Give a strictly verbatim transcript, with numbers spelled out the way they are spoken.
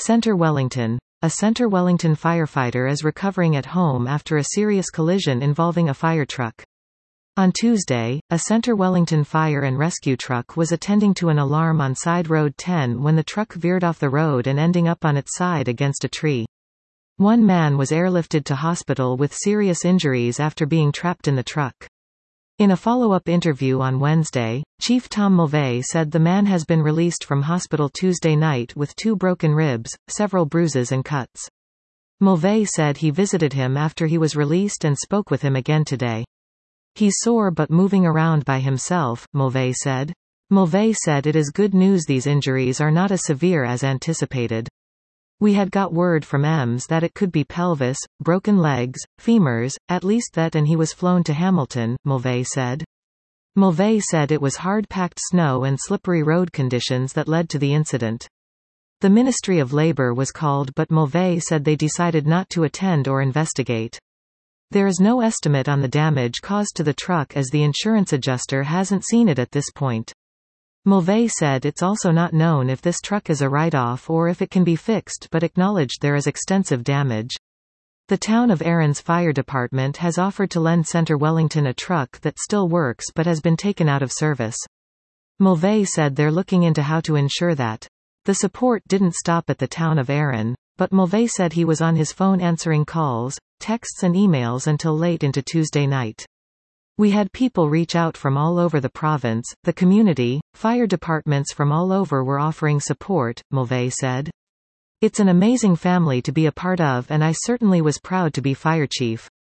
Centre Wellington. A Centre Wellington firefighter is recovering at home after a serious collision involving a fire truck. On Tuesday, a Centre Wellington fire and rescue truck was attending to an alarm on Side Road ten when the truck veered off the road and ending up on its side against a tree. One man was airlifted to hospital with serious injuries after being trapped in the truck. In a follow-up interview on Wednesday, Chief Tom Mulvey said the man has been released from hospital Tuesday night with two broken ribs, several bruises and cuts. Mulvey said he visited him after he was released and spoke with him again today. He's sore but moving around by himself, Mulvey said. Mulvey said it is good news these injuries are not as severe as anticipated. We had got word from E M S that it could be pelvis, broken legs, femurs, at least that, and he was flown to Hamilton, Mulvey said. Mulvey said it was hard-packed snow and slippery road conditions that led to the incident. The Ministry of Labour was called but Mulvey said they decided not to attend or investigate. There is no estimate on the damage caused to the truck as the insurance adjuster hasn't seen it at this point. Mulvey said it's also not known if this truck is a write-off or if it can be fixed, but acknowledged there is extensive damage. The town of Erin's fire department has offered to lend Centre Wellington a truck that still works but has been taken out of service. Mulvey said they're looking into how to ensure that. The support didn't stop at the town of Erin, but Mulvey said he was on his phone answering calls, texts and emails until late into Tuesday night. We had people reach out from all over the province, the community, fire departments from all over were offering support, Mulvey said. It's an amazing family to be a part of and I certainly was proud to be fire chief.